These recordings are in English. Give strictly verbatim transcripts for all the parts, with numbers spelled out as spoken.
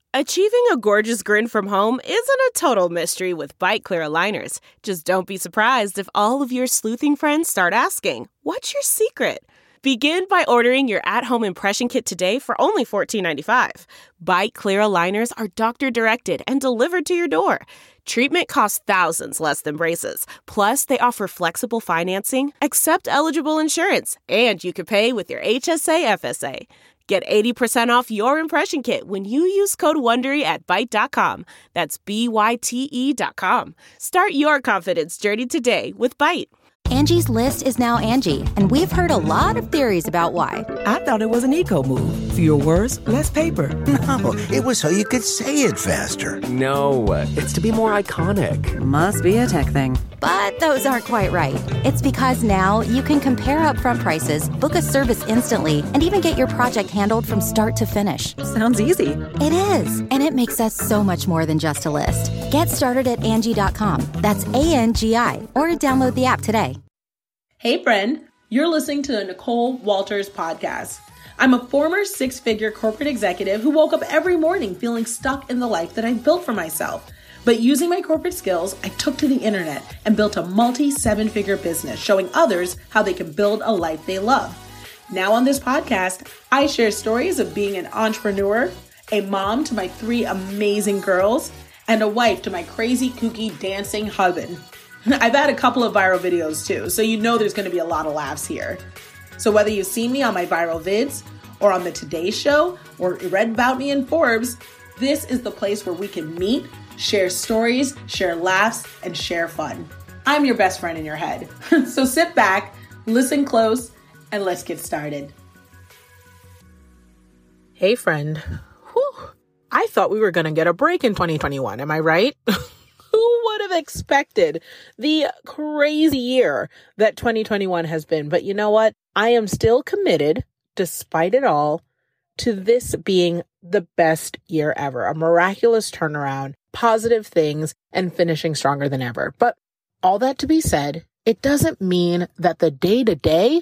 Achieving a gorgeous grin from home isn't a total mystery with Byte Clear aligners. Just don't be surprised if all of your sleuthing friends start asking, "What's your secret?" Begin by ordering your at-home impression kit today for only fourteen ninety-five. Byte Clear aligners are doctor-directed and delivered to your door. Treatment costs thousands less than braces. Plus, they offer flexible financing, accept eligible insurance, and you can pay with your H S A F S A. Get eighty percent off your impression kit when you use code WONDERY at byte dot com. That's B Y T E dot com. Start your confidence journey today with Byte. Angie's List is now Angie, and we've heard a lot of theories about why. I thought it was an eco move. Fewer words, less paper. No, it was so you could say it faster. No, it's to be more iconic. Must be a tech thing. But those aren't quite right. It's because now you can compare upfront prices, book a service instantly, and even get your project handled from start to finish. Sounds easy. It is, and it makes us so much more than just a list. Get started at Angie dot com. That's A N G I, or download the app today. Hey friend, you're listening to the Nicole Walters podcast. I'm a former six-figure corporate executive who woke up every morning feeling stuck in the life that I built for myself. But using my corporate skills, I took to the internet and built a multi-seven-figure business showing others how they can build a life they love. Now on this podcast, I share stories of being an entrepreneur, a mom to my three amazing girls, and a wife to my crazy, kooky, dancing husband. I've had a couple of viral videos too, so you know there's going to be a lot of laughs here. So whether you've seen me on my viral vids, or on the Today Show, or read about me in Forbes, this is the place where we can meet, share stories, share laughs, and share fun. I'm your best friend in your head. So sit back, listen close, and let's get started. Hey friend, Whew. I thought we were going to get a break in twenty twenty-one, am I right? Who would have expected the crazy year that twenty twenty-one has been? But you know what? I am still committed, despite it all, to this being the best year ever. A miraculous turnaround, positive things, and finishing stronger than ever. But all that to be said, it doesn't mean that the day-to-day,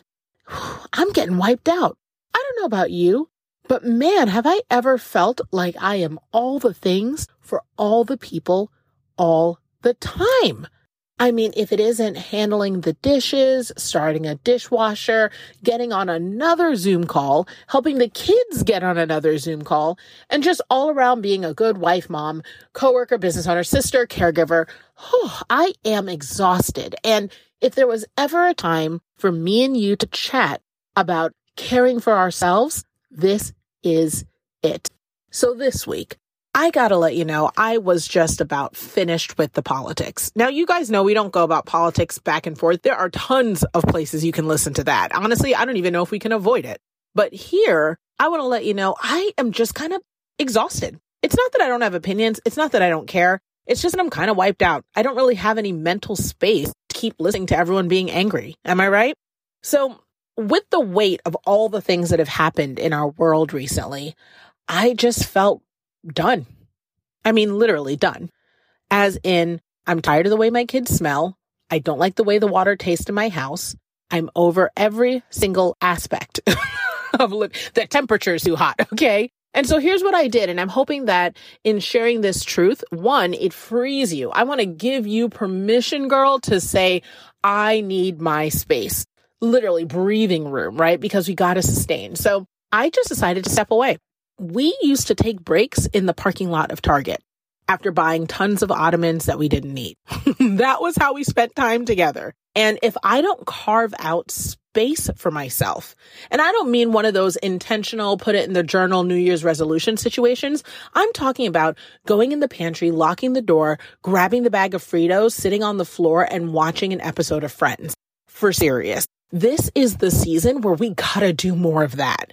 I'm getting wiped out. I don't know about you, but man, have I ever felt like I am all the things for all the people all the time. I mean, if it isn't handling the dishes, starting a dishwasher, getting on another Zoom call, helping the kids get on another Zoom call, and just all around being a good wife, mom, coworker, business owner, sister, caregiver, oh, I am exhausted. And if there was ever a time for me and you to chat about caring for ourselves, this is it. So this week, I gotta let you know, I was just about finished with the politics. Now, you guys know we don't go about politics back and forth. There are tons of places you can listen to that. Honestly, I don't even know if we can avoid it. But here, I want to let you know, I am just kind of exhausted. It's not that I don't have opinions. It's not that I don't care. It's just that I'm kind of wiped out. I don't really have any mental space to keep listening to everyone being angry. Am I right? So with the weight of all the things that have happened in our world recently, I just felt done. I mean, literally done. As in, I'm tired of the way my kids smell. I don't like the way the water tastes in my house. I'm over every single aspect of look, the temperature is too hot. Okay. And so here's what I did. And I'm hoping that in sharing this truth, one, it frees you. I want to give you permission, girl, to say, I need my space, literally breathing room, right? Because we got to sustain. So I just decided to step away. We used to take breaks in the parking lot of Target after buying tons of ottomans that we didn't need. That was how we spent time together. And if I don't carve out space for myself, and I don't mean one of those intentional, put it in the journal, New Year's resolution situations. I'm talking about going in the pantry, locking the door, grabbing the bag of Fritos, sitting on the floor and watching an episode of Friends. For serious. This is the season where we gotta do more of that.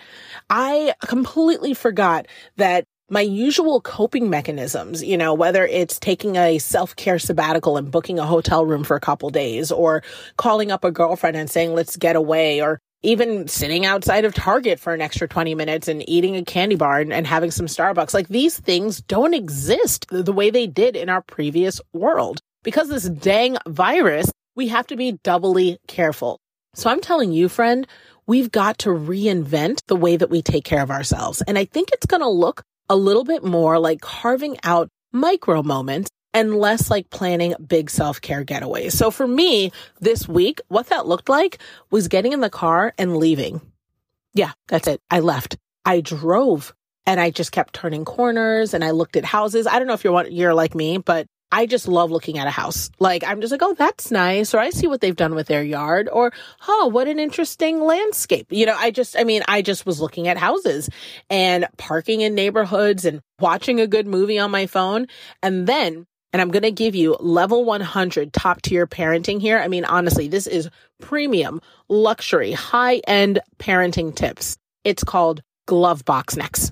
I completely forgot that my usual coping mechanisms, you know, whether it's taking a self-care sabbatical and booking a hotel room for a couple days, or calling up a girlfriend and saying, let's get away, or even sitting outside of Target for an extra twenty minutes and eating a candy bar and, and having some Starbucks. Like, these things don't exist the way they did in our previous world. Because this dang virus, we have to be doubly careful. So I'm telling you, friend, we've got to reinvent the way that we take care of ourselves. And I think it's going to look a little bit more like carving out micro moments and less like planning big self-care getaways. So for me this week, what that looked like was getting in the car and leaving. Yeah, that's it. I left. I drove and I just kept turning corners and I looked at houses. I don't know if you're one, you're like me, but I just love looking at a house. Like, I'm just like, oh, that's nice. Or I see what they've done with their yard. Or, oh, what an interesting landscape. You know, I just, I mean, I just was looking at houses and parking in neighborhoods and watching a good movie on my phone. And then, and I'm going to give you level one hundred top tier parenting here. I mean, honestly, this is premium, luxury, high end parenting tips. It's called glove box necks.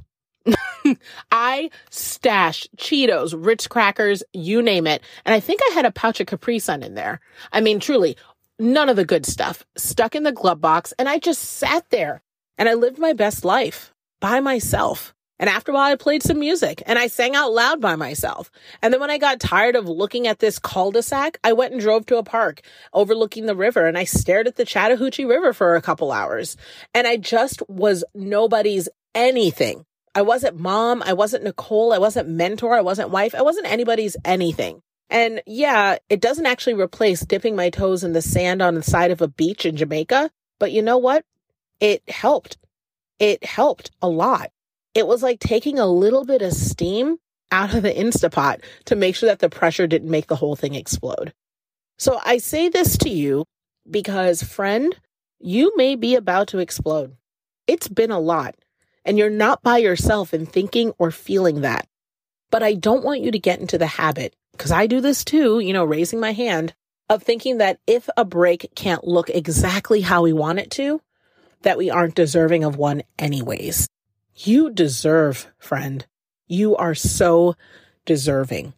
I stashed Cheetos, Ritz crackers, you name it. And I think I had a pouch of Capri Sun in there. I mean, truly, none of the good stuff stuck in the glove box. And I just sat there and I lived my best life by myself. And after a while, I played some music and I sang out loud by myself. And then when I got tired of looking at this cul-de-sac, I went and drove to a park overlooking the river and I stared at the Chattahoochee River for a couple hours. And I just was nobody's anything. I wasn't mom. I wasn't Nicole. I wasn't mentor. I wasn't wife. I wasn't anybody's anything. And yeah, it doesn't actually replace dipping my toes in the sand on the side of a beach in Jamaica. But you know what? It helped. It helped a lot. It was like taking a little bit of steam out of the Instapot to make sure that the pressure didn't make the whole thing explode. So I say this to you because, friend, you may be about to explode. It's been a lot. And you're not by yourself in thinking or feeling that. But I don't want you to get into the habit, because I do this too, you know, raising my hand, of thinking that if a break can't look exactly how we want it to, that we aren't deserving of one anyways. You deserve, friend. You are so deserving.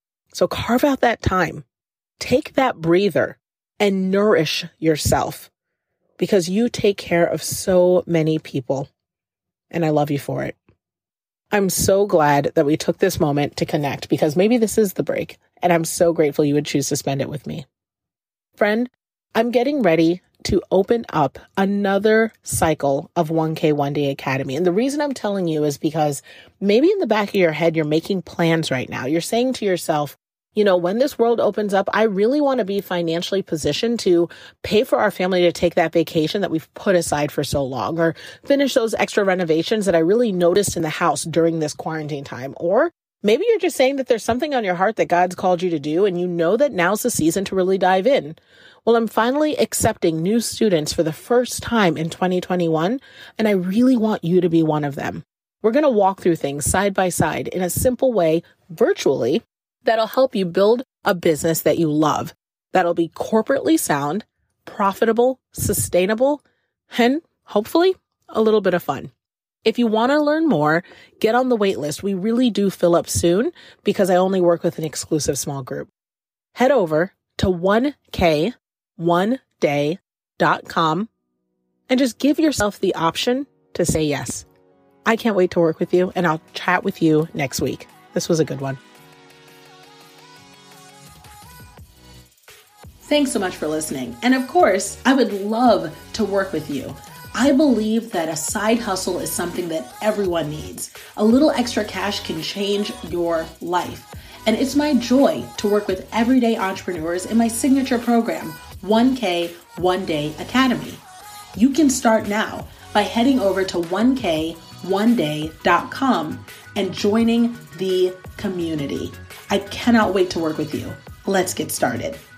So carve out that time. Take that breather and nourish yourself, because you take care of so many people. And I love you for it. I'm so glad that we took this moment to connect, because maybe this is the break, and I'm so grateful you would choose to spend it with me. Friend, I'm getting ready to open up another cycle of one K One Day Academy. And the reason I'm telling you is because maybe in the back of your head, you're making plans right now. You're saying to yourself, you know, when this world opens up, I really want to be financially positioned to pay for our family to take that vacation that we've put aside for so long, or finish those extra renovations that I really noticed in the house during this quarantine time. Or maybe you're just saying that there's something on your heart that God's called you to do, and you know that now's the season to really dive in. Well, I'm finally accepting new students for the first time in twenty twenty-one, and I really want you to be one of them. We're going to walk through things side by side in a simple way, virtually, that'll help you build a business that you love, that'll be corporately sound, profitable, sustainable, and hopefully a little bit of fun. If you want to learn more, get on the wait list. We really do fill up soon because I only work with an exclusive small group. Head over to one K one day dot com and just give yourself the option to say yes. I can't wait to work with you, and I'll chat with you next week. This was a good one. Thanks so much for listening. And of course, I would love to work with you. I believe that a side hustle is something that everyone needs. A little extra cash can change your life. And it's my joy to work with everyday entrepreneurs in my signature program, one K One Day Academy. You can start now by heading over to one K one day dot com and joining the community. I cannot wait to work with you. Let's get started.